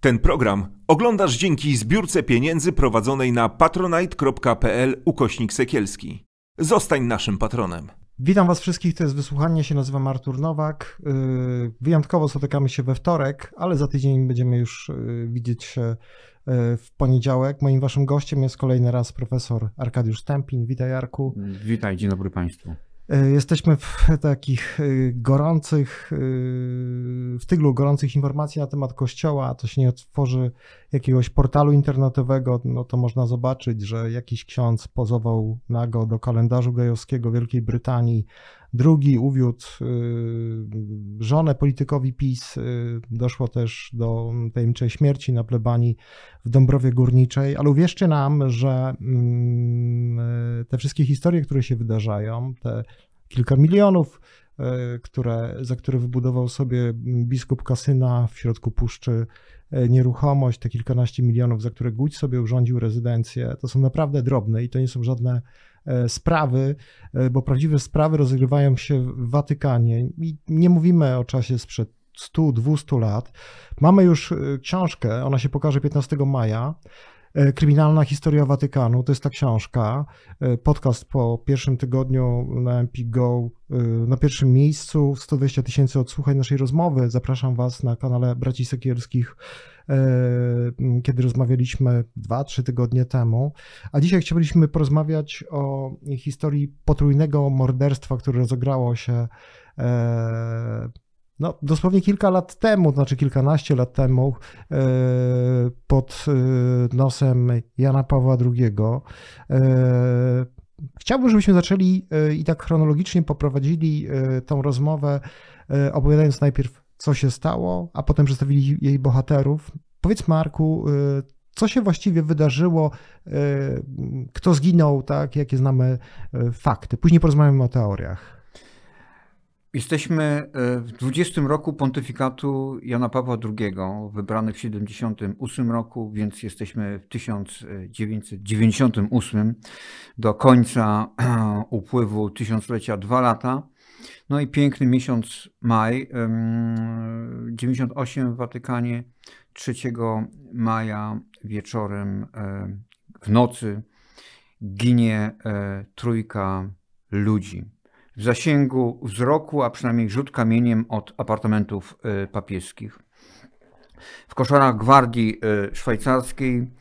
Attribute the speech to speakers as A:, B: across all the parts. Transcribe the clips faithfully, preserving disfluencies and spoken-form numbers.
A: Ten program oglądasz dzięki zbiórce pieniędzy prowadzonej na patronite.pl ukośnik Sekielski. Zostań naszym patronem.
B: Witam Was wszystkich, to jest Wysłuchanie się, nazywam Artur Nowak. Wyjątkowo spotykamy się we wtorek, ale za tydzień będziemy już widzieć się w poniedziałek. Moim Waszym gościem jest kolejny raz profesor Arkadiusz Stępień. Witaj, Arku.
C: Witaj, dzień dobry Państwu.
B: Jesteśmy w takich gorących, w tyglu gorących informacji na temat Kościoła. To się nie otworzy jakiegoś portalu internetowego, no to można zobaczyć, że jakiś ksiądz pozował nago do kalendarzu gejowskiego Wielkiej Brytanii. Drugi uwiódł żonę politykowi PiS. Doszło też do tajemniczej śmierci na plebanii w Dąbrowie Górniczej. Ale uwierzcie nam, że te wszystkie historie, które się wydarzają, te kilka milionów, które, za które wybudował sobie biskup Kasyna w środku puszczy nieruchomość, te kilkanaście milionów, za które Głódź sobie urządził rezydencję, to są naprawdę drobne i to nie są żadne sprawy, bo prawdziwe sprawy rozgrywają się w Watykanie i nie mówimy o czasie sprzed stu, dwustu lat. Mamy już książkę, ona się pokaże piętnastego maja. Kryminalna historia Watykanu, to jest ta książka. Podcast po pierwszym tygodniu na M P Go na pierwszym miejscu, sto dwadzieścia tysięcy odsłuchań naszej rozmowy. Zapraszam Was na kanale Braci Sekielskich, kiedy rozmawialiśmy dwa, trzy tygodnie temu. A dzisiaj chcieliśmy porozmawiać o historii potrójnego morderstwa, które rozegrało się no, dosłownie kilka lat temu, znaczy kilkanaście lat temu, pod nosem Jana Pawła drugiego. Chciałbym, żebyśmy zaczęli i tak chronologicznie poprowadzili tą rozmowę, opowiadając najpierw, co się stało, a potem przedstawili jej bohaterów. Powiedz, Marku, co się właściwie wydarzyło, kto zginął, tak, jakie znamy fakty. Później porozmawiamy o teoriach.
C: Jesteśmy w dwudziestym roku pontyfikatu Jana Pawła drugiego, wybrany w siedemdziesiątym ósmym roku, więc jesteśmy w tysiąc dziewięćset dziewięćdziesiątym ósmym, do końca upływu tysiąclecia dwa lata. No i piękny miesiąc maj, dziewięćdziesiąty ósmy w Watykanie, trzeciego maja wieczorem w nocy ginie trójka ludzi. W zasięgu wzroku, a przynajmniej rzut kamieniem od apartamentów papieskich. W koszarach gwardii szwajcarskiej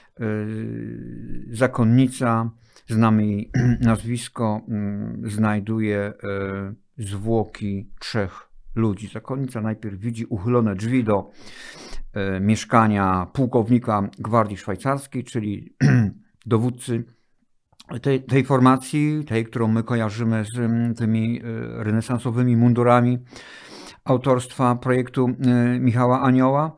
C: zakonnica, znamy jej nazwisko, znajduje zwłoki trzech ludzi. Zakonnica najpierw widzi uchylone drzwi do mieszkania pułkownika gwardii szwajcarskiej, czyli dowódcy Tej, tej formacji, tej, którą my kojarzymy z tymi renesansowymi mundurami autorstwa projektu Michała Anioła.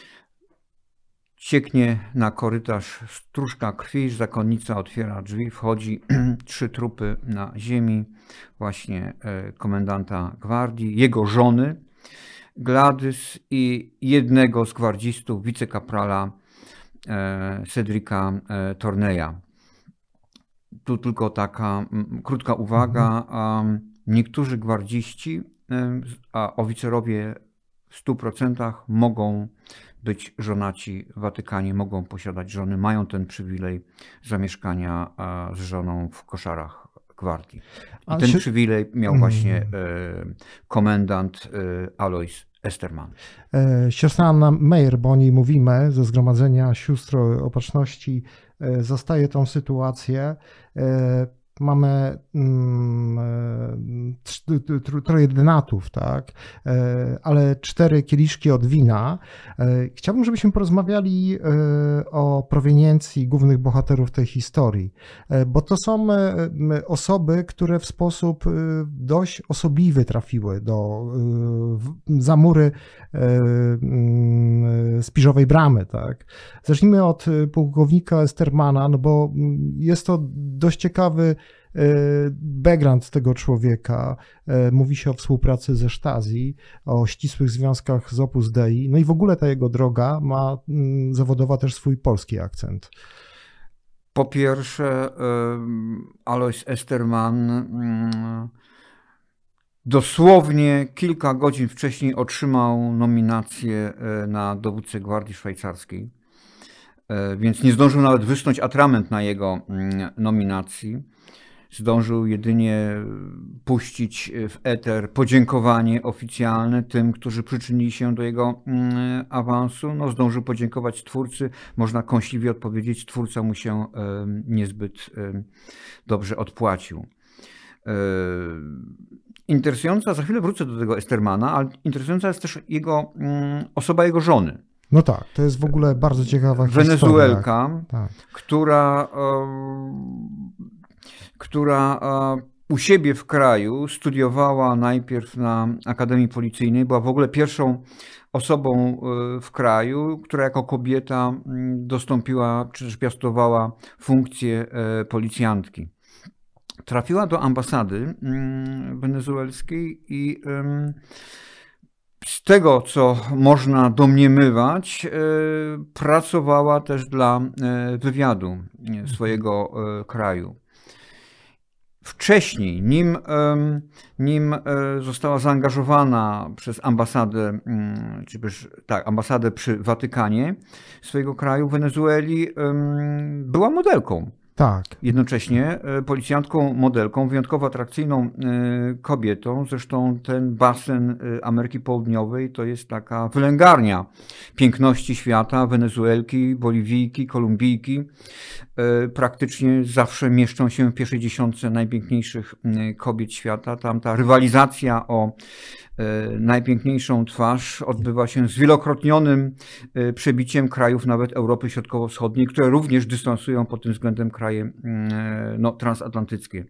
C: Cieknie na korytarz stróżka krwi, zakonnica otwiera drzwi, wchodzi trzy trupy na ziemi, właśnie komendanta gwardii, jego żony Gladys i jednego z gwardzistów, wicekaprala Cedrika Torneya. Tu tylko taka krótka uwaga. Niektórzy gwardziści, a oficerowie w stu procentach mogą być żonaci w Watykanie, mogą posiadać żony, mają ten przywilej zamieszkania z żoną w koszarach gwardii. I ten się... przywilej miał właśnie komendant Alois Esterman.
B: Siostra Anna Meyer, bo o niej mówimy, ze Zgromadzenia Sióstr Opatrzności, zastaje tą sytuację. Mamy troje denatów, tak, ale cztery kieliszki od wina. Chciałbym, żebyśmy porozmawiali o proweniencji głównych bohaterów tej historii, bo to są osoby, które w sposób dość osobliwy trafiły do, za mury Spiżowej Bramy, tak. Zacznijmy od pułkownika Estermana, no bo jest to dość ciekawy background tego człowieka. Mówi się o współpracy ze Stasi, o ścisłych związkach z Opus Dei, no i w ogóle ta jego droga ma zawodowa też swój polski akcent.
C: Po pierwsze, Alois Esterman Dosłownie kilka godzin wcześniej otrzymał nominację na dowódcę Gwardii Szwajcarskiej, więc nie zdążył nawet wysnuć atrament na jego nominacji. Zdążył jedynie puścić w eter podziękowanie oficjalne tym, którzy przyczynili się do jego awansu. No, zdążył podziękować twórcy. Można kąśliwie odpowiedzieć, twórca mu się niezbyt dobrze odpłacił. Interesująca, za chwilę wrócę do tego Estermana, ale interesująca jest też jego, osoba jego żony.
B: No tak, to jest w ogóle bardzo ciekawa
C: Wenezuelka,
B: historia. Tak.
C: która, która u siebie w kraju studiowała najpierw na Akademii Policyjnej, była w ogóle pierwszą osobą w kraju, która jako kobieta dostąpiła, czy też piastowała funkcję policjantki. Trafiła do ambasady wenezuelskiej i z tego, co można domniemywać, pracowała też dla wywiadu swojego kraju. Wcześniej, nim, nim została zaangażowana przez ambasadę, czy też, tak, ambasadę przy Watykanie swojego kraju, Wenezueli, była modelką.
B: Tak.
C: Jednocześnie policjantką, modelką, wyjątkowo atrakcyjną kobietą. Zresztą ten basen Ameryki Południowej to jest taka wylęgarnia piękności świata. Wenezuelki, Boliwijki, Kolumbijki praktycznie zawsze mieszczą się w pierwszej dziesiątce najpiękniejszych kobiet świata. Tam ta rywalizacja o najpiękniejszą twarz odbywa się z wielokrotnionym przebiciem krajów nawet Europy Środkowo-Wschodniej, które również dystansują pod tym względem kraje no, transatlantyckie.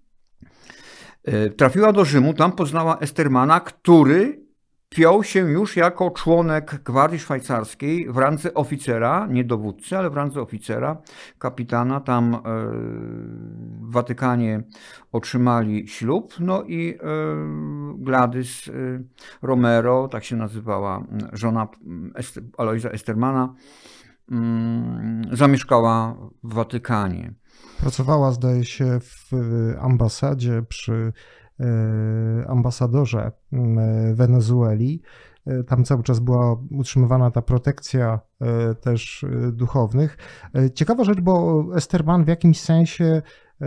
C: Trafiła do Rzymu, tam poznała Estermana, który piął się już jako członek Gwardii Szwajcarskiej w randze oficera, nie dowódcy, ale w randze oficera, kapitana. Tam w Watykanie otrzymali ślub. No i Gladys Romero, tak się nazywała żona Alojza Estermana, zamieszkała w Watykanie.
B: Pracowała, zdaje się, w ambasadzie przy ambasadorze Wenezueli. Tam cały czas była utrzymywana ta protekcja też duchownych. Ciekawa rzecz, bo Esterman w jakimś sensie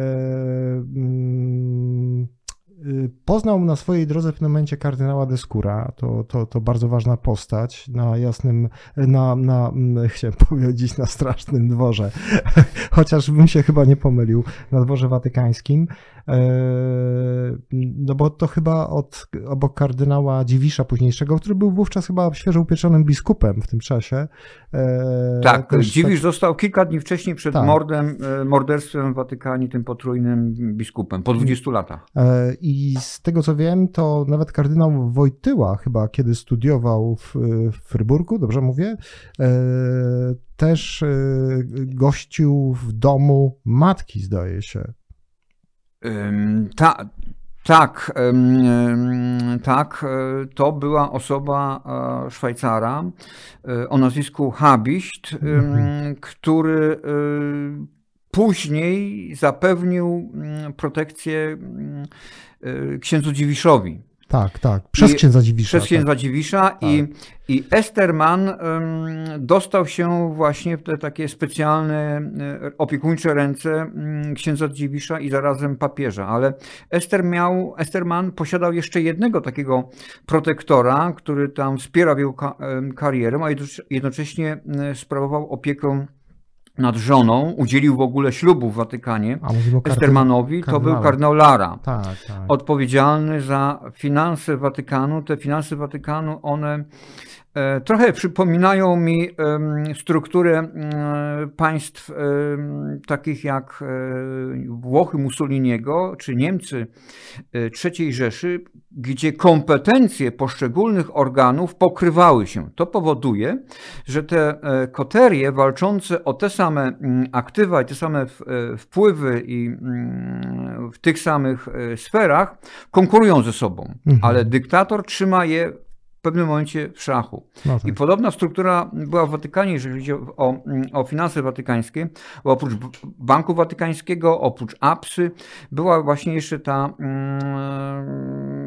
B: poznał na swojej drodze w pewnym momencie kardynała de Skóra. To, to, to bardzo ważna postać na jasnym, na, na, chciałem powiedzieć, na strasznym dworze, chociaż bym się chyba nie pomylił, na dworze watykańskim. No bo to chyba od, obok kardynała Dziwisza późniejszego, który był wówczas chyba świeżo upieczonym biskupem w tym czasie.
C: Tak,
B: Też
C: Dziwisz
B: tak...
C: został kilka dni wcześniej przed
B: tak.
C: mordem, morderstwem w Watykanie, tym potrójnym biskupem, po dwudziestu latach.
B: I z tego co wiem, to nawet kardynał Wojtyła chyba, kiedy studiował w, w Fryburgu, dobrze mówię, też gościł w domu matki, zdaje się.
C: Ta, tak, tak, to była osoba Szwajcara o nazwisku Habicht, mhm. który później zapewnił protekcję księdzu Dziwiszowi.
B: Tak, tak, przez księdza Dziwisza.
C: Przez księdza tak. Dziwisza tak. I, i Esterman um, dostał się właśnie w te takie specjalne opiekuńcze ręce um, księdza Dziwisza i zarazem papieża, ale Ester miał, Esterman posiadał jeszcze jednego takiego protektora, który tam wspierał jego ka karierę, a jednocześnie sprawował opiekę nad żoną, udzielił w ogóle ślubu w Watykanie Estermanowi, to był kardynał Lara,
B: tak, tak.
C: odpowiedzialny za finanse Watykanu. Te finanse Watykanu, one e, trochę przypominają mi e, strukturę e, państw e, takich jak e, Włochy Mussoliniego czy Niemcy e, trzeciej Rzeszy, gdzie kompetencje poszczególnych organów pokrywały się. To powoduje, że te koterie walczące o te same aktywa i te same wpływy i w tych samych sferach konkurują ze sobą, mhm. ale dyktator trzyma je w pewnym momencie w szachu. No tak. I podobna struktura była w Watykanie, jeżeli chodzi o, o finanse watykańskie, bo oprócz Banku Watykańskiego, oprócz A P S-y, była właśnie jeszcze ta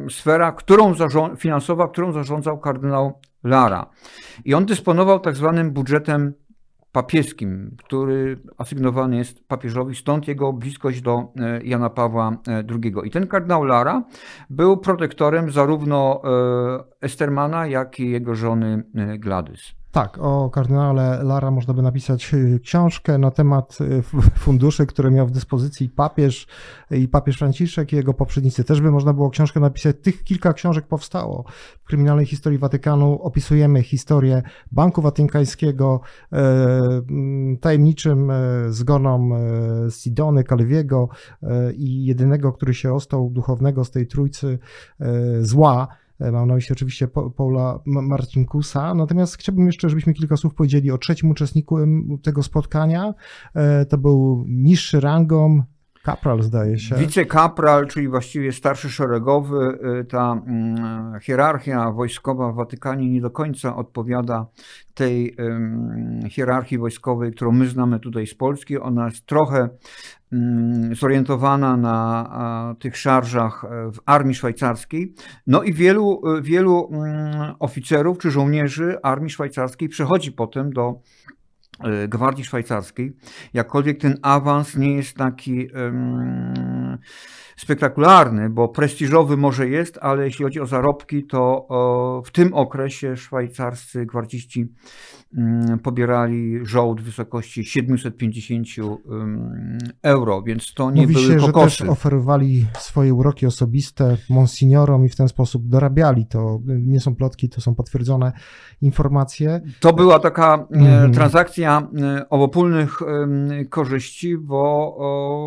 C: sfera, którą zarząd, finansowa, którą zarządzał kardynał Lara. I on dysponował tak zwanym budżetem papieskim, który asygnowany jest papieżowi, stąd jego bliskość do Jana Pawła drugiego. I ten kardynał Lara był protektorem zarówno Estermana, jak i jego żony Gladys.
B: Tak, o kardynale Lara można by napisać książkę na temat funduszy, które miał w dyspozycji papież i papież Franciszek i jego poprzednicy. Też by można było książkę napisać. Tych kilka książek powstało. W kryminalnej historii Watykanu opisujemy historię Banku Watykańskiego, tajemniczym zgonom Sidony, Calviego i jedynego, który się ostał duchownego z tej trójcy zła. Mam na myśli oczywiście Paula Marcinkusa, natomiast chciałbym jeszcze, żebyśmy kilka słów powiedzieli o trzecim uczestniku tego spotkania. To był niższy rangą, kapral zdaje się.
C: Wicekapral, czyli właściwie starszy szeregowy. Ta hierarchia wojskowa w Watykanie nie do końca odpowiada tej hierarchii wojskowej, którą my znamy tutaj z Polski. Ona jest trochę zorientowana na tych szarżach w armii szwajcarskiej. No i wielu, wielu oficerów czy żołnierzy armii szwajcarskiej przechodzi potem do Gwardii Szwajcarskiej, jakkolwiek ten awans nie jest taki um, spektakularny, bo prestiżowy może jest, ale jeśli chodzi o zarobki, to o, w tym okresie szwajcarscy gwardziści um, pobierali żołd w wysokości siedemset pięćdziesiąt um, euro, więc to nie
B: Mówi
C: były
B: się,
C: kokosy.
B: Że też oferowali swoje uroki osobiste monsignorom i w ten sposób dorabiali. To nie są plotki, to są potwierdzone informacje.
C: To była taka
B: Mhm.
C: transakcja obopólnych korzyści, bo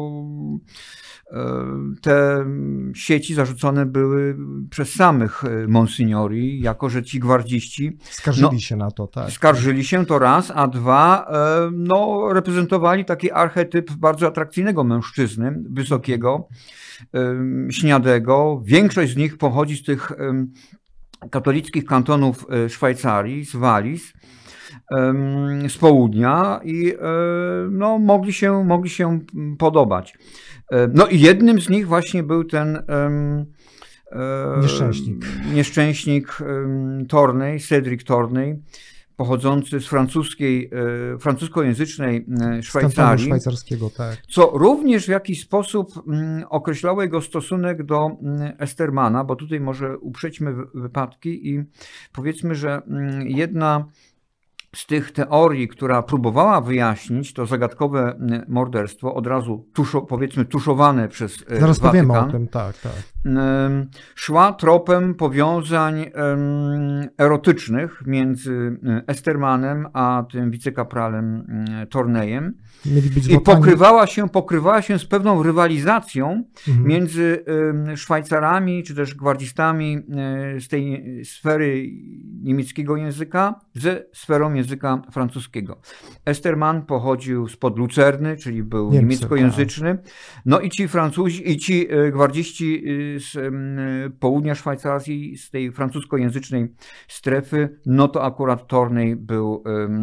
C: te sieci zarzucone były przez samych monsignori, jako że ci gwardziści
B: Skarżyli
C: no,
B: się na to, tak.
C: Skarżyli się, to raz, a dwa, no, reprezentowali taki archetyp bardzo atrakcyjnego mężczyzny, wysokiego, śniadego. Większość z nich pochodzi z tych katolickich kantonów Szwajcarii, z Wallis, z południa i no, mogli się, mogli się podobać. No i jednym z nich właśnie był ten
B: Nieszczęśnik.
C: Nieszczęśnik Torney, Cedric Torney, pochodzący z francuskiej, francuskojęzycznej Szwajcarii,
B: szwajcarskiego, tak.
C: co również w jakiś sposób określało jego stosunek do Estermana, bo tutaj może uprzećmy wypadki i powiedzmy, że jedna z tych teorii, która próbowała wyjaśnić to zagadkowe morderstwo, od razu tuszo, powiedzmy tuszowane przez
B: Zaraz
C: Watykan,
B: powiemy o tym, tak, tak.
C: szła tropem powiązań erotycznych między Estermanem a tym wicekapralem Torneyem.
B: Mieli być
C: I pokrywała się, pokrywała się z pewną rywalizacją
B: Mhm.
C: między Szwajcarami, czy też gwardzistami z tej sfery niemieckiego języka ze sferą języka francuskiego. Esterman pochodził spod Lucerny, czyli był
B: Niemcy,
C: niemieckojęzyczny. No i ci Francuzi, i ci gwardziści z południa Szwajcarii, z tej francuskojęzycznej strefy, no to akurat Torney był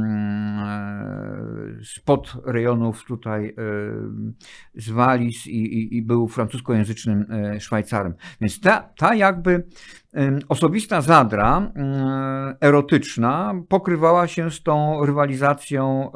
C: spod rejonów tutaj z Wallis i, i, i był francuskojęzycznym Szwajcarem. Więc ta, ta jakby osobista zadra erotyczna pokrywała się z tą rywalizacją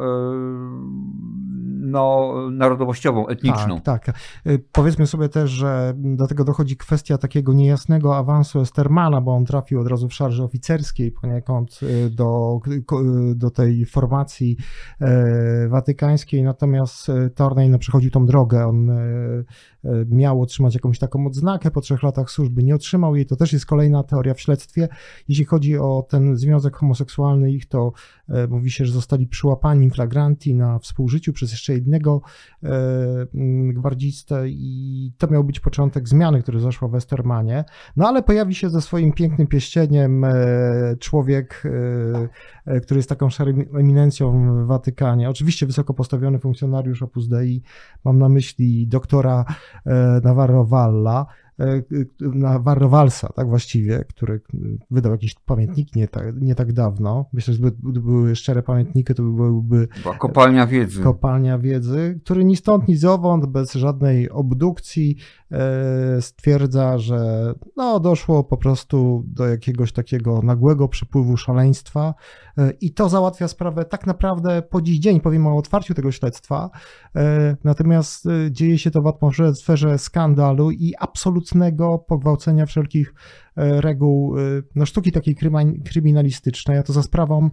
C: no, narodowościową, etniczną.
B: Tak, tak. Powiedzmy sobie też, że do tego dochodzi kwestia takiego niejasnego awansu Estermana, bo on trafił od razu w szarży oficerskiej poniekąd do, do tej formacji watykańskiej, natomiast Torney no, przechodził tą drogę. On miał otrzymać jakąś taką odznakę po trzech latach służby, nie otrzymał jej. To też jest kolejna teoria w śledztwie. Jeśli chodzi o ten związek homoseksualny ich, to e, mówi się, że zostali przyłapani in flagranti na współżyciu przez jeszcze jednego e, gwardzistę i to miał być początek zmiany, która zaszła w Estermanie. No ale pojawi się ze swoim pięknym pieścieniem e, człowiek, e, e, który jest taką szarą eminencją w Watykanie. Oczywiście wysoko postawiony funkcjonariusz Opus Dei, mam na myśli doktora Navarro Valla, na Warrowalsa, tak właściwie, który wydał jakiś pamiętnik nie tak, nie tak dawno. Myślę, że gdyby były szczere pamiętniki, to byłby
C: Była kopalnia wiedzy.
B: Kopalnia wiedzy, który ni stąd, ni zowąd, bez żadnej obdukcji e, stwierdza, że no, doszło po prostu do jakiegoś takiego nagłego przepływu szaleństwa e, i to załatwia sprawę tak naprawdę po dziś dzień, powiem o otwarciu tego śledztwa, e, natomiast e, dzieje się to w atmosferze skandalu i absolutnego pogwałcenia wszelkich reguł no, sztuki takiej kryminalistycznej, a to za sprawą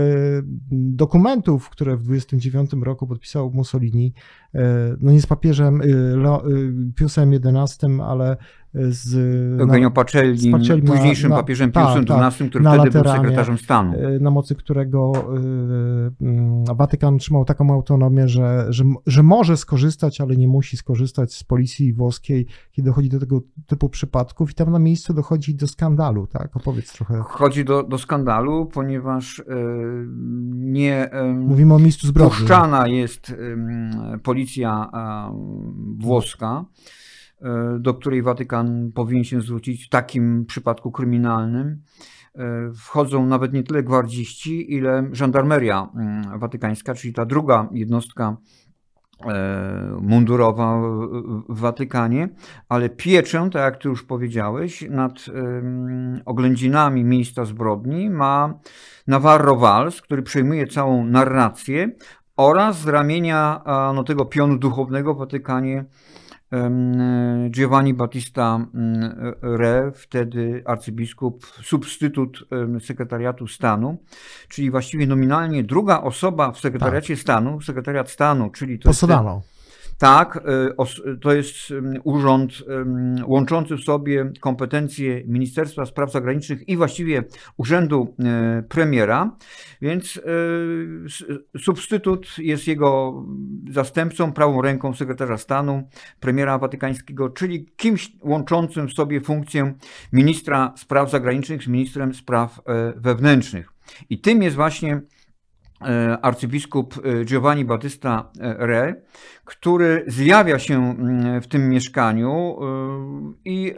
B: dokumentów, które w dwudziestym dziewiątym roku podpisał Mussolini, no nie z papieżem Piusem jedenastym, ale z
C: Eugenio Pacelli, późniejszym na, papieżem Piusem
B: ta,
C: dwunastym, który
B: wtedy
C: Lateranie, był
B: sekretarzem
C: sekretarzem stanu.
B: Na mocy którego Watykan trzymał taką autonomię, że, że, że może skorzystać, ale nie musi skorzystać z policji włoskiej, kiedy dochodzi do tego typu przypadków i tam na miejscu dochodzi do skandalu, tak? Opowiedz trochę.
C: Chodzi do, do skandalu, ponieważ e, nie e,
B: Mówimy o miejscu zbrodni.
C: Puszczana jest e, policja e, włoska, e, do której Watykan powinien się zwrócić w takim przypadku kryminalnym. E, wchodzą nawet nie tyle gwardziści, ile żandarmeria e, watykańska, czyli ta druga jednostka mundurowa w Watykanie, ale pieczę, tak jak ty już powiedziałeś, nad oględzinami miejsca zbrodni ma Navarro Valls, który przejmuje całą narrację, oraz z ramienia no, tego pionu duchownego w Watykanie Giovanni Battista Re, wtedy arcybiskup, substytut sekretariatu stanu, czyli właściwie nominalnie druga osoba w sekretariacie tak. stanu, sekretariat stanu, czyli to jest, tak, to jest urząd łączący w sobie kompetencje Ministerstwa Spraw Zagranicznych i właściwie urzędu premiera, więc substytut jest jego zastępcą, prawą ręką sekretarza stanu, premiera watykańskiego, czyli kimś łączącym w sobie funkcję ministra spraw zagranicznych z ministrem spraw wewnętrznych. I tym jest właśnie arcybiskup Giovanni Battista Re, który zjawia się w tym mieszkaniu i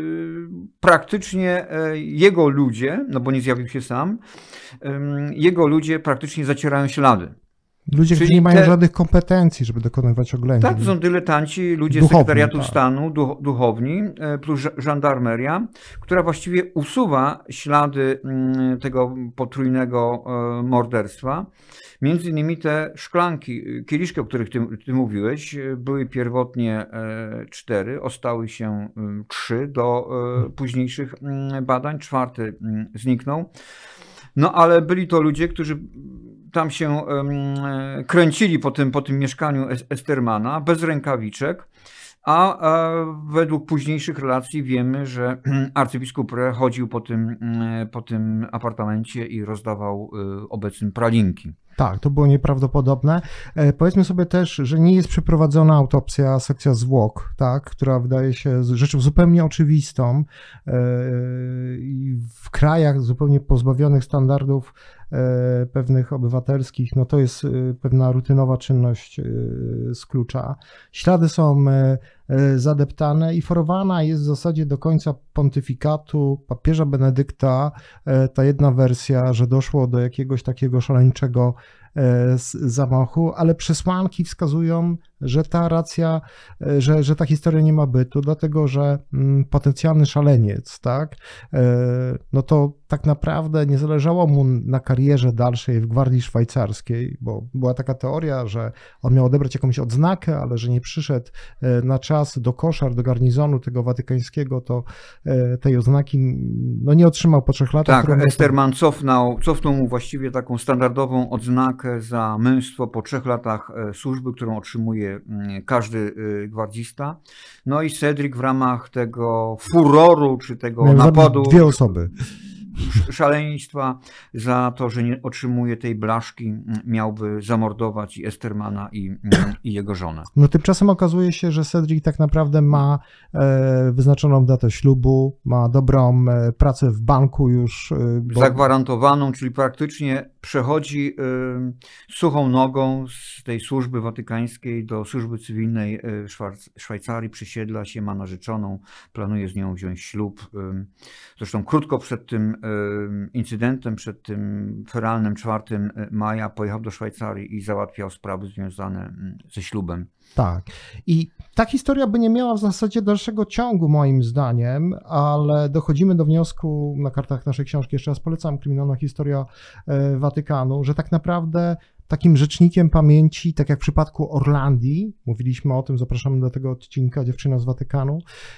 C: praktycznie jego ludzie, no bo nie zjawił się sam, jego ludzie praktycznie zacierają ślady.
B: Ludzie, którzy nie mają te... żadnych kompetencji, żeby dokonywać oględzin.
C: Tak, to są dyletanci, ludzie
B: duchowni,
C: z sekretariatu
B: tak.
C: stanu, duch, duchowni, plus żandarmeria, która właściwie usuwa ślady tego potrójnego morderstwa. Między innymi te szklanki, kieliszki, o których ty, ty mówiłeś, były pierwotnie cztery, ostały się trzy do późniejszych badań, czwarty zniknął. No ale byli to ludzie, którzy tam się kręcili po tym, po tym mieszkaniu Estermana, bez rękawiczek, a, a według późniejszych relacji wiemy, że arcybiskup Re chodził po tym, po tym apartamencie i rozdawał obecnym pralinki.
B: Tak, to było nieprawdopodobne. E, powiedzmy sobie też, że nie jest przeprowadzona autopsja, sekcja zwłok, tak, która wydaje się rzeczą zupełnie oczywistą e, i w krajach zupełnie pozbawionych standardów e, pewnych obywatelskich, no to jest e, pewna rutynowa czynność e, z klucza. Ślady są e, zadeptane i forowana jest w zasadzie do końca pontyfikatu papieża Benedykta e, ta jedna wersja, że doszło do jakiegoś takiego szaleńczego zamachu, ale przesłanki wskazują, że ta racja, że, że ta historia nie ma bytu, dlatego że potencjalny szaleniec, tak, no to tak naprawdę nie zależało mu na karierze dalszej w Gwardii Szwajcarskiej, bo była taka teoria, że on miał odebrać jakąś odznakę, ale że nie przyszedł na czas do koszar, do garnizonu tego watykańskiego, to tej oznaki no nie otrzymał po trzech latach.
C: Tak, Esterman cofnął, cofnął mu właściwie taką standardową odznakę za męstwo po trzech latach służby, którą otrzymuje każdy gwardzista. No i Cedric w ramach tego furoru, czy tego
B: miał
C: napadu...
B: dwie osoby.
C: szaleństwa, za to, że nie otrzymuje tej blaszki, miałby zamordować i Estermana i, i jego żonę.
B: No tymczasem okazuje się, że Cedric tak naprawdę ma e, wyznaczoną datę ślubu, ma dobrą e, pracę w banku już. E, bo...
C: Zagwarantowaną, czyli praktycznie przechodzi e, suchą nogą z tej służby watykańskiej do służby cywilnej w Szwar- Szwajcarii, przesiedla się, ma narzeczoną, planuje z nią wziąć ślub. E, zresztą krótko przed tym e, incydentem, przed tym feralnym czwartego maja pojechał do Szwajcarii i załatwiał sprawy związane ze ślubem.
B: Tak. I ta historia by nie miała w zasadzie dalszego ciągu, moim zdaniem, ale dochodzimy do wniosku na kartach naszej książki, jeszcze raz polecam, Kryminalna historia Watykanu, że tak naprawdę takim rzecznikiem pamięci, tak jak w przypadku Orlandii, mówiliśmy o tym, zapraszamy do tego odcinka Dziewczyna z Watykanu,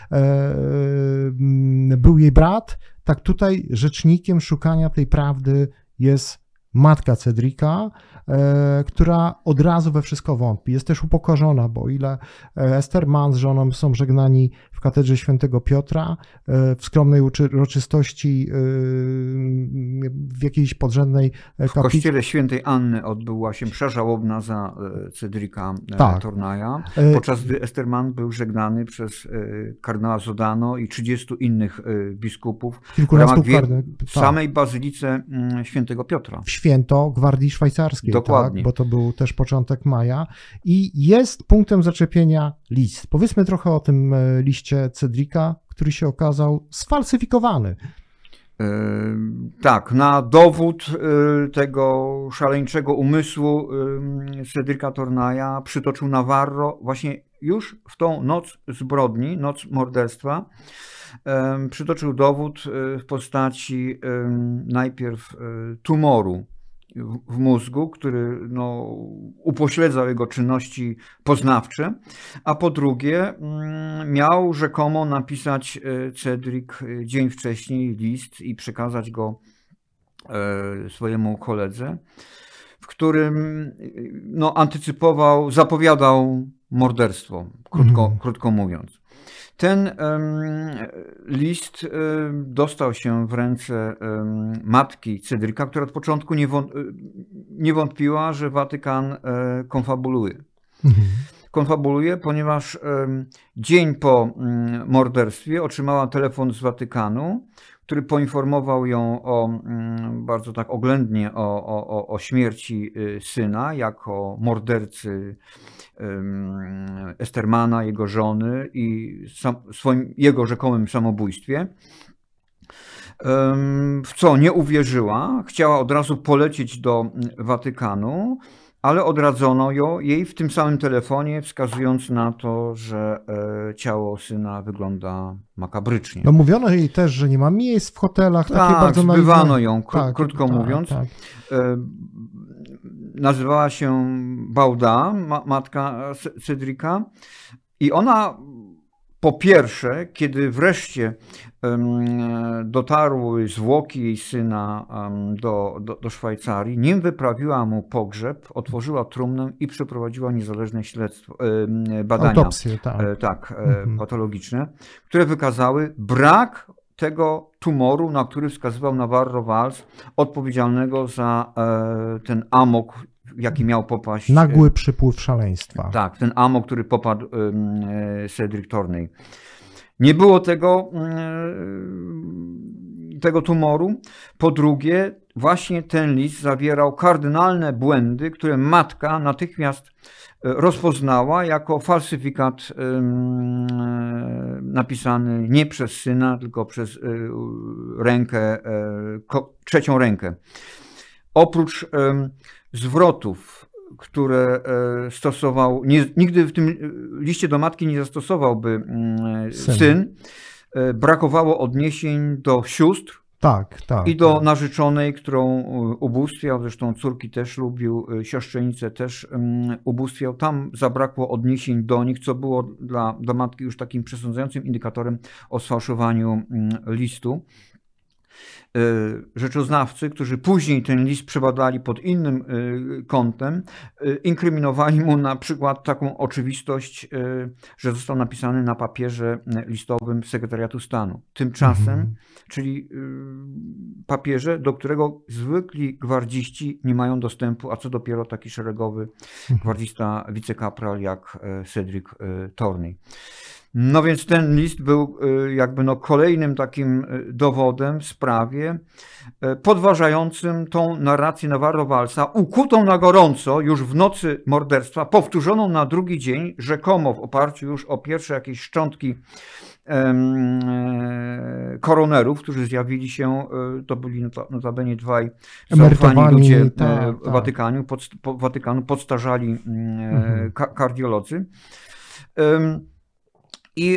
B: był jej brat, tak tutaj rzecznikiem szukania tej prawdy jest matka Cedrica, e, która od razu we wszystko wątpi. Jest też upokorzona, bo o ile Esterman z żoną są żegnani w katedrze świętego Piotra, e, w skromnej uroczystości e, w jakiejś podrzędnej kaplicy.
C: W kościele świętej Anny odbyła się msza żałobna za Cedrica
B: tak.
C: Tournaja, podczas gdy Esterman był żegnany przez kardynała Zodano i trzydziestu innych biskupów w ramach wie- w samej bazylice świętego Piotra.
B: Święto Gwardii Szwajcarskiej,
C: Dokładnie.
B: Tak, bo to był też początek maja i jest punktem zaczepienia list. Powiedzmy trochę o tym liście Cedrica, który się okazał sfalsyfikowany.
C: Yy, tak, na dowód yy, tego szaleńczego umysłu yy, Cedrica Tournaja przytoczył Navarro właśnie już w tą noc zbrodni, noc morderstwa. Yy, przytoczył dowód yy, w postaci yy, najpierw yy, tumoru w mózgu, który no, upośledzał jego czynności poznawcze, a po drugie miał rzekomo napisać Cedric dzień wcześniej list i przekazać go swojemu koledze, w którym no, antycypował, zapowiadał morderstwo, krótko, mm. krótko mówiąc. Ten um, list um, dostał się w ręce um, matki Cedrica, która od początku nie, wąt- nie wątpiła, że Watykan um, konfabuluje. Mhm. Konfabuluje, ponieważ um, dzień po um, morderstwie otrzymała telefon z Watykanu, który poinformował ją o, um, bardzo tak oględnie o, o, o śmierci y, syna jako mordercy Estermana, jego żony i sam, swoim, jego rzekomym samobójstwie, w co nie uwierzyła. Chciała od razu polecieć do Watykanu, ale odradzono ją, jej w tym samym telefonie, wskazując na to, że ciało syna wygląda makabrycznie.
B: No mówiono jej też, że nie ma miejsc w hotelach.
C: Tak,
B: takie bardzo
C: zbywano ją, kró-
B: tak,
C: krótko
B: tak,
C: mówiąc.
B: Tak.
C: Nazywała się Bauda, ma- matka Cedrica, i ona po pierwsze, kiedy wreszcie um, dotarły zwłoki jej syna um, do, do, do Szwajcarii, nim wyprawiła mu pogrzeb, otworzyła trumnę i przeprowadziła niezależne śledztwo, um, badania
B: Autopsje, tak.
C: E, tak, e,
B: mhm.
C: patologiczne, które wykazały brak tego tumoru, na który wskazywał Navarro Valls, odpowiedzialnego za e, ten amok, jaki miał popaść.
B: Nagły przypływ szaleństwa.
C: Tak, ten amok, który popadł e, Cedric Tournay. Nie było tego, e, tego tumoru. Po drugie, właśnie ten list zawierał kardynalne błędy, które matka natychmiast rozpoznała jako falsyfikat um, napisany nie przez syna, tylko przez um, rękę, um, ko- trzecią rękę. Oprócz um, zwrotów, które um, stosował, nie, nigdy w tym liście do matki nie zastosowałby um, syn, syn um, brakowało odniesień do sióstr,
B: Tak, tak.
C: i do
B: tak.
C: narzeczonej, którą ubóstwiał, zresztą córki też lubił, siostrzenicę też um, ubóstwiał. Tam zabrakło odniesień do nich, co było dla, dla matki już takim przesądzającym indykatorem o sfałszowaniu um, listu. Rzeczoznawcy, którzy później ten list przebadali pod innym kątem, inkryminowali mu na przykład taką oczywistość, że został napisany na papierze listowym Sekretariatu Stanu. Tymczasem, mhm. czyli papierze, do którego zwykli gwardziści nie mają dostępu, a co dopiero taki szeregowy gwardzista wicekapral jak Cedric Torney. No więc ten list był jakby no kolejnym takim dowodem w sprawie podważającym tą narrację Navarro-Wallsa, ukutą na gorąco już w nocy morderstwa, powtórzoną na drugi dzień, rzekomo w oparciu już o pierwsze jakieś szczątki koronerów, którzy zjawili się, to byli notabene dwaj zaufani ludzie tak, w Watykanu, pod, po, Watykanu podstarzali mhm. kardiolodzy. I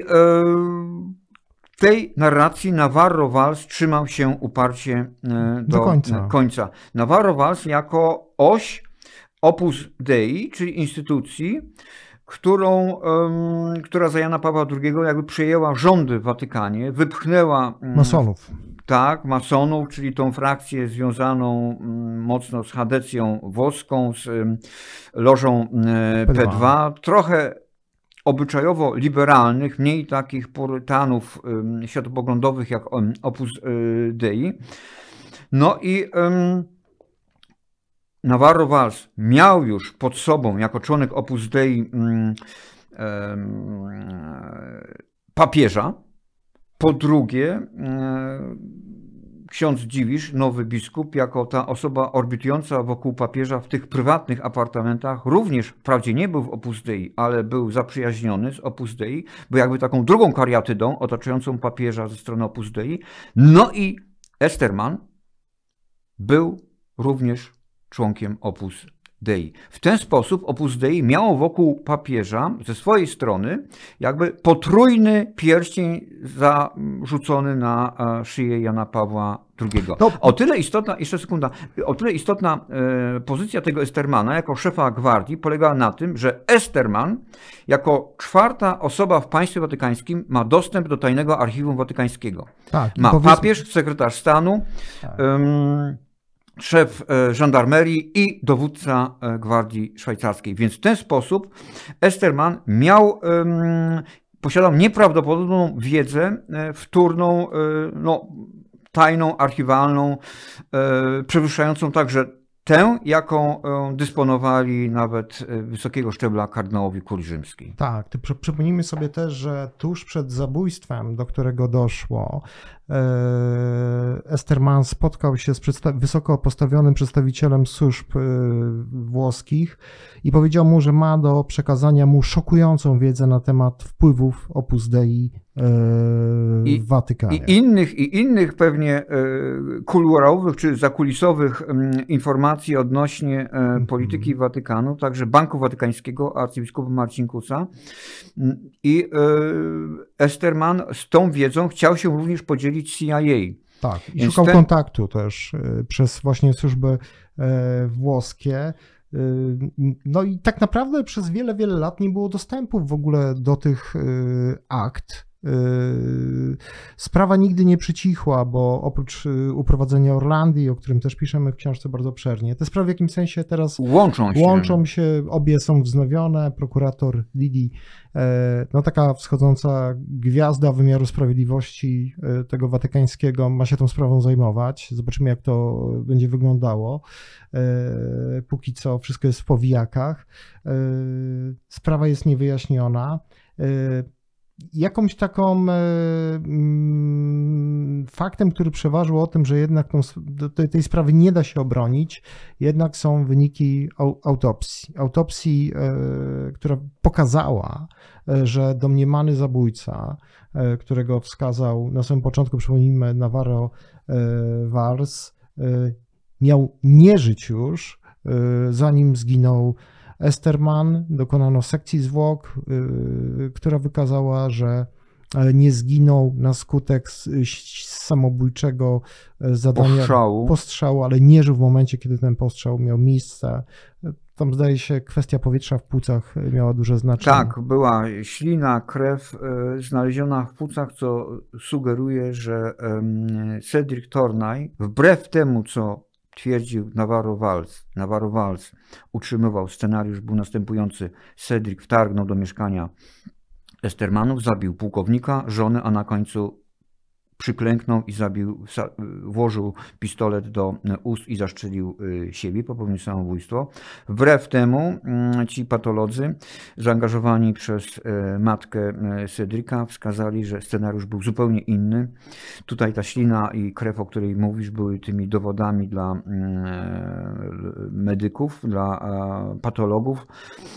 C: w tej narracji Navarro-Valls trzymał się uparcie do, do końca. końca. Navarro-Valls jako oś Opus Dei, czyli instytucji, którą, która za Jana Pawła drugiego jakby przejęła rządy w Watykanie, wypchnęła
B: masonów.
C: Tak, masonów, czyli tą frakcję związaną mocno z Hadecją włoską, z lożą P dwa, P dwa trochę obyczajowo liberalnych, mniej takich purytanów um, światopoglądowych jak um, Opus Dei. No i um, Navarro-Valls miał już pod sobą, jako członek Opus Dei, um, um, papieża. Po drugie, um, ksiądz Dziwisz, nowy biskup, jako ta osoba orbitująca wokół papieża w tych prywatnych apartamentach, również wprawdzie nie był w Opus Dei, ale był zaprzyjaźniony z Opus Dei, był jakby taką drugą kariatydą otaczającą papieża ze strony Opus Dei. No i Esterman był również członkiem Opus Dei. W ten sposób Opus Dei miało wokół papieża ze swojej strony jakby potrójny pierścień zarzucony na szyję Jana Pawła drugiego. No. O tyle istotna, jeszcze sekunda, o tyle istotna e, pozycja tego Estermana jako szefa gwardii polegała na tym, że Esterman jako czwarta osoba w państwie watykańskim ma dostęp do tajnego archiwum watykańskiego. Tak, ma powiedzmy... papież, sekretarz stanu, tak. um, szef żandarmerii i dowódca gwardii szwajcarskiej. Więc w ten sposób Esterman miał, um, posiadał nieprawdopodobną wiedzę wtórną, no, tajną, archiwalną, e, przewyższającą także tę, jaką dysponowali nawet wysokiego szczebla kardynałowie kurii rzymskiej.
B: Tak, to przypomnijmy sobie też, że tuż przed zabójstwem, do którego doszło, Esterman spotkał się z wysoko postawionym przedstawicielem służb włoskich i powiedział mu, że ma do przekazania mu szokującą wiedzę na temat wpływów Opus Dei w Watykanie.
C: I innych, i innych pewnie kuluarowych czy zakulisowych informacji odnośnie polityki mm-hmm. Watykanu, także Banku Watykańskiego, arcybiskupa Marcinkusa. I Esterman z tą wiedzą chciał się również podzielić C I A.
B: Tak, i szukał ten... kontaktu też przez właśnie służby włoskie. No i tak naprawdę przez wiele, wiele lat nie było dostępu w ogóle do tych akt. Sprawa nigdy nie przycichła, bo oprócz uprowadzenia Orlandii, o którym też piszemy w książce bardzo obszernie, te sprawy w jakimś sensie teraz
C: łączą się.
B: Łączą się, obie są wznowione. Prokurator Lidi, no taka wschodząca gwiazda wymiaru sprawiedliwości tego watykańskiego, ma się tą sprawą zajmować. Zobaczymy, jak to będzie wyglądało. Póki co wszystko jest w powijakach. Sprawa jest niewyjaśniona. Jakąś taką mm, faktem, który przeważył o tym, że jednak tą, tej, tej sprawy nie da się obronić, jednak są wyniki autopsji. Autopsji, e, która pokazała, e, że domniemany zabójca, e, którego wskazał na samym początku, przypomnijmy, Navarro-Valls, e, miał nie żyć już, e, zanim zginął Esterman. Dokonano sekcji zwłok, yy, która wykazała, że nie zginął na skutek samobójczego zadania
C: postrzału.
B: postrzału, ale nie żył w momencie, kiedy ten postrzał miał miejsce. tam zdaje się kwestia powietrza w płucach miała duże znaczenie.
C: Tak, była ślina, krew e, znaleziona w płucach, co sugeruje, że em, Cedric Tournai, wbrew temu, co twierdził Navarro Valls, Navarro Valls utrzymywał, scenariusz był następujący: Cedric wtargnął do mieszkania Estermanów, zabił pułkownika, żonę, a na końcu przyklęknął i zabił, włożył pistolet do ust i zastrzelił siebie, popełnił samobójstwo. Wbrew temu ci patolodzy zaangażowani przez matkę Cedrica wskazali, że scenariusz był zupełnie inny. Tutaj ta ślina i krew, o której mówisz, były tymi dowodami dla medyków, dla patologów.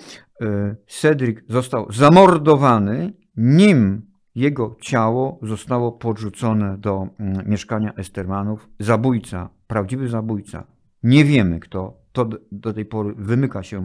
C: Cedric został zamordowany, nim jego ciało zostało podrzucone do mieszkania Estermanów. Zabójca, prawdziwy zabójca, nie wiemy kto, to do tej pory wymyka się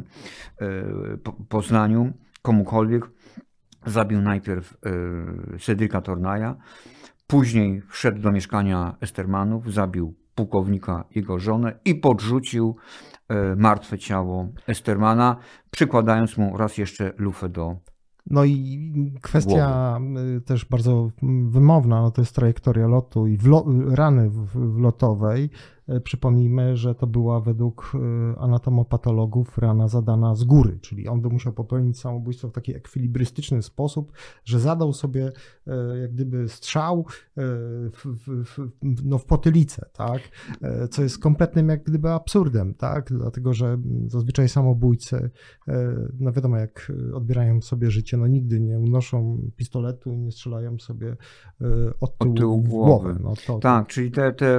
C: poznaniu komukolwiek. Zabił najpierw Cedrica Tournaia, później wszedł do mieszkania Estermanów, zabił pułkownika, jego żonę i podrzucił martwe ciało Estermana, przykładając mu raz jeszcze lufę do
B: No i kwestia głowy. Też bardzo wymowna, no to jest trajektoria lotu i wlo- rany wlotowej. Przypomnijmy, że to była według anatomopatologów rana zadana z góry, czyli on by musiał popełnić samobójstwo w taki ekwilibrystyczny sposób, że zadał sobie jak gdyby strzał w, w, w, no w potylicę, tak? Co jest kompletnym jak gdyby absurdem, tak? Dlatego, że zazwyczaj samobójcy, no wiadomo, jak odbierają sobie życie, no nigdy nie unoszą pistoletu i nie strzelają sobie od tyłu,
C: od tyłu
B: w
C: głowy.
B: głowę. No to,
C: tak, czyli te, te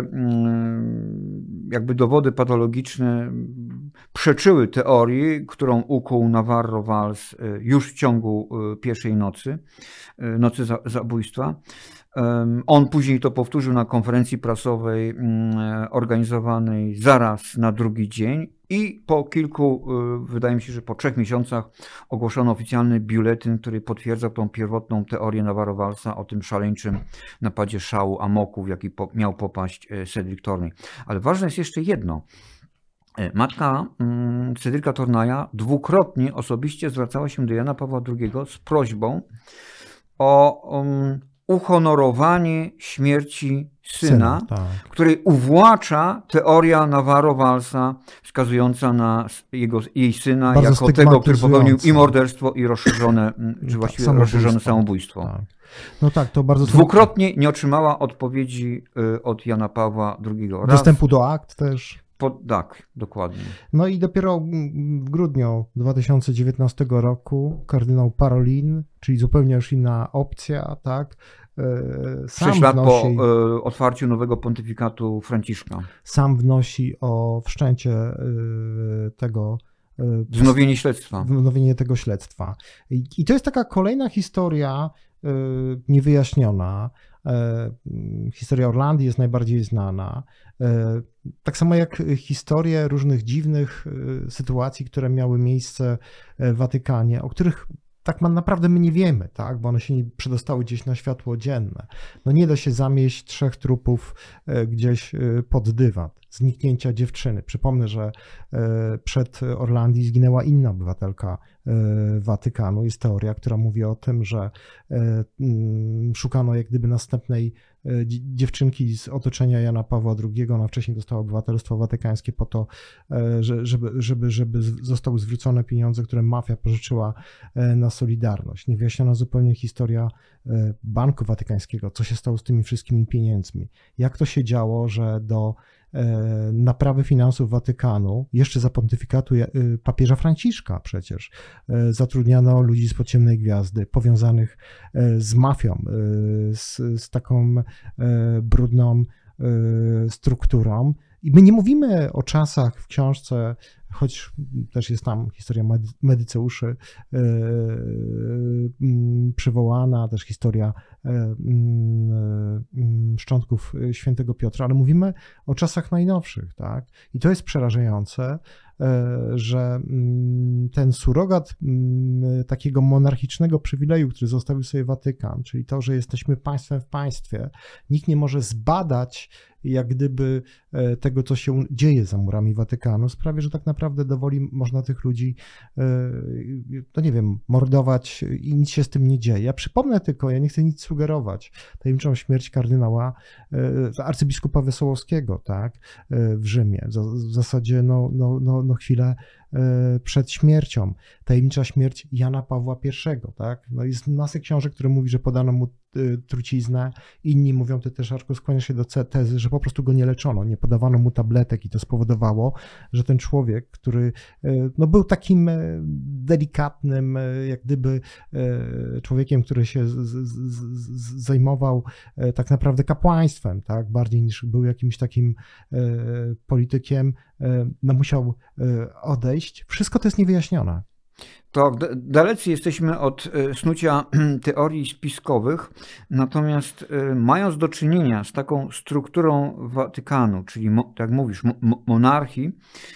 C: jakby dowody patologiczne przeczyły teorii, którą ukuł Navarro Valls już w ciągu pierwszej nocy, nocy zabójstwa. On później to powtórzył na konferencji prasowej organizowanej zaraz na drugi dzień i po kilku, wydaje mi się, że po trzech miesiącach ogłoszono oficjalny biuletyn, który potwierdzał tą pierwotną teorię Navarro Vallsa o tym szaleńczym napadzie szału, amoku, w jaki po, miał popaść Cedric Tournai. Ale ważne jest jeszcze jedno. Matka Cedrica Tournaia dwukrotnie osobiście zwracała się do Jana Pawła drugiego z prośbą o um, uhonorowanie śmierci syna, syna tak. której uwłacza teoria Navarro Vallsa wskazująca na jego, jej syna bardzo jako tego, który popełnił i morderstwo, i rozszerzone, czy właściwie tak, rozszerzone samobójstwo.
B: Tak. No tak, to bardzo
C: Dwukrotnie nie otrzymała odpowiedzi od Jana Pawła drugiego. Raz,
B: dostępu do akt też.
C: Po, tak, dokładnie.
B: No i dopiero w grudniu dwa tysiące dziewiętnastego roku kardynał Parolin, czyli zupełnie już inna opcja, tak, sam
C: Sześć lat
B: wnosi,
C: po otwarciu nowego pontyfikatu Franciszka.
B: Sam wnosi o wszczęcie tego
C: wznowienie śledztwa.
B: Wznowienie tego śledztwa. I to jest taka kolejna historia niewyjaśniona. Historia Orlandii jest najbardziej znana. Tak samo jak historie różnych dziwnych sytuacji, które miały miejsce w Watykanie, o których tak naprawdę my nie wiemy, tak? Bo one się nie przedostały gdzieś na światło dzienne. No nie da się zamieść trzech trupów gdzieś pod dywan. Zniknięcia dziewczyny. Przypomnę, że przed Orlandii zginęła inna obywatelka Watykanu. Jest teoria, która mówi o tym, że szukano jak gdyby następnej dziewczynki z otoczenia Jana Pawła drugiego. Ona wcześniej dostała obywatelstwo watykańskie po to, żeby, żeby, żeby zostały zwrócone pieniądze, które mafia pożyczyła na Solidarność. Niewyjaśniona zupełnie historia Banku Watykańskiego, co się stało z tymi wszystkimi pieniędzmi. Jak to się działo, że do naprawy finansów Watykanu, jeszcze za pontyfikatu papieża Franciszka przecież, zatrudniano ludzi z Ciemnej Gwiazdy, powiązanych z mafią, z, z taką brudną strukturą. I my nie mówimy o czasach w książce, choć też jest tam historia medyceuszy przywołana, też historia szczątków świętego Piotra, ale mówimy o czasach najnowszych, tak? I to jest przerażające, że ten surogat takiego monarchicznego przywileju, który zostawił sobie Watykan, czyli to, że jesteśmy państwem w państwie, nikt nie może zbadać jak gdyby tego, co się dzieje za murami Watykanu, sprawia, że tak naprawdę dowoli można tych ludzi, no nie wiem, mordować i nic się z tym nie dzieje. Ja przypomnę tylko, ja nie chcę nic sugerować, tajemniczą śmierć kardynała arcybiskupa Wesołowskiego, tak, w Rzymie. W zasadzie no, no, no, no chwilę przed śmiercią. Tajemnicza śmierć Jana Pawła pierwszego, tak. No jest masę książek, które mówi, że podano mu truciznę. Inni mówią, ty też, Arku, skłaniasz się do tezy, że po prostu go nie leczono, nie podawano mu tabletek i to spowodowało, że ten człowiek, który no, był takim delikatnym, jak gdyby człowiekiem, który się z, z, z, zajmował tak naprawdę kapłaństwem, tak, bardziej niż był jakimś takim politykiem, no, musiał odejść. Wszystko to jest niewyjaśnione.
C: To dalecy jesteśmy od snucia teorii spiskowych, natomiast mając do czynienia z taką strukturą Watykanu, czyli tak jak mówisz, monarchii,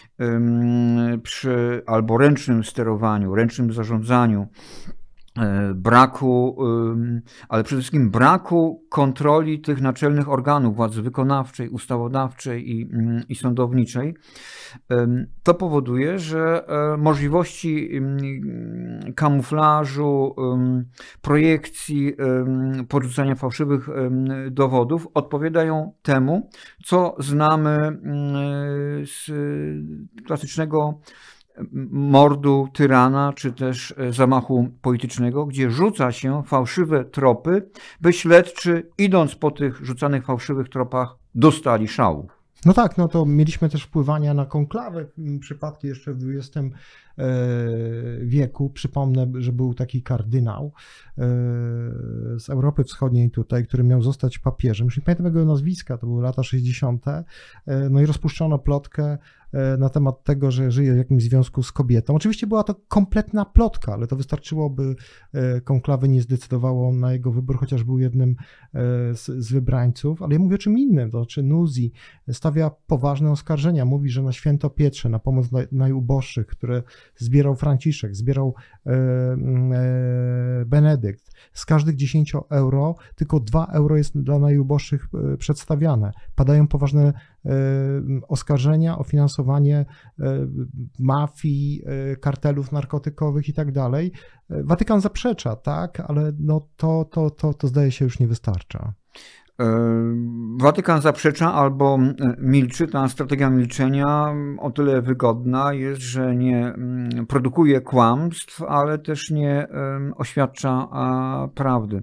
C: przy albo ręcznym sterowaniu, ręcznym zarządzaniu, braku, ale przede wszystkim braku kontroli tych naczelnych organów władzy wykonawczej, ustawodawczej i, i sądowniczej, to powoduje, że możliwości kamuflażu, projekcji, porzucania fałszywych dowodów odpowiadają temu, co znamy z klasycznego mordu tyrana, czy też zamachu politycznego, gdzie rzuca się fałszywe tropy, by śledczy, idąc po tych rzucanych fałszywych tropach, dostali szału.
B: No tak, no to mieliśmy też wpływania na konklawę, przypadki jeszcze w dwudziestym wieku. Przypomnę, że był taki kardynał z Europy Wschodniej tutaj, który miał zostać papieżem. Już nie pamiętam jego nazwiska, to były lata sześćdziesiąte. No i rozpuszczono plotkę na temat tego, że żyje w jakimś związku z kobietą. Oczywiście była to kompletna plotka, ale to wystarczyło, by konklawy nie zdecydowało na jego wybór, chociaż był jednym z, z wybrańców. Ale ja mówię o czym innym, to znaczy Nuzzi stawia poważne oskarżenia. Mówi, że na Święto Pietrze, na pomoc naj, najuboższych, które zbierał Franciszek, zbierał e, e, Benedykt, z każdych dziesięć euro tylko dwa euro jest dla najuboższych przedstawiane. Padają poważne e, oskarżenia o finansowanie e, mafii, e, kartelów narkotykowych i tak dalej. Watykan zaprzecza, tak, ale no to, to, to, to zdaje się już nie wystarcza.
C: Watykan zaprzecza albo milczy. Ta strategia milczenia o tyle wygodna jest, że nie produkuje kłamstw, ale też nie oświadcza prawdy.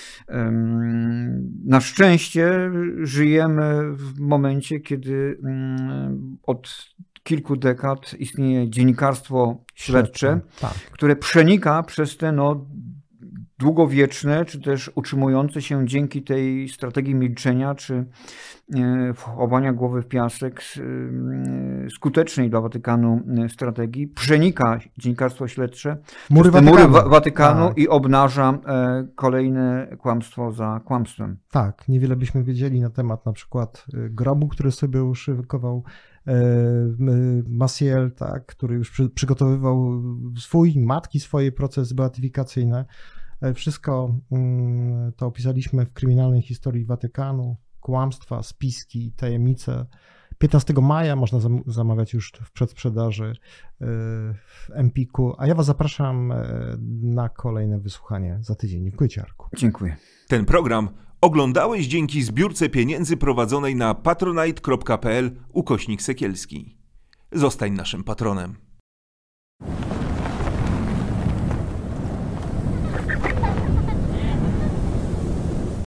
C: Na szczęście żyjemy w momencie, kiedy od kilku dekad istnieje dziennikarstwo śledcze, tak, które przenika przez te no, długowieczne, czy też utrzymujące się dzięki tej strategii milczenia, czy chowania głowy w piasek skutecznej dla Watykanu strategii, przenika dziennikarstwo śledcze
B: mury
C: przez te
B: Watykanu,
C: mury Watykanu
B: tak.
C: I obnaża kolejne kłamstwo za kłamstwem.
B: Tak, niewiele byśmy wiedzieli na temat na przykład grobu, który sobie uszykował Maciel, tak, który już przy, przygotowywał swój, matki swoje procesy beatyfikacyjne. Wszystko to opisaliśmy w kryminalnej historii Watykanu, kłamstwa, spiski, tajemnice. piętnastego maja można zamawiać już w przedsprzedaży w Empiku, a ja was zapraszam na kolejne wysłuchanie za tydzień. Dziękuję ci, Arku.
C: Dziękuję.
A: Ten program oglądałeś dzięki zbiórce pieniędzy prowadzonej na patronite.pl ukośnik Sekielski. Zostań naszym patronem.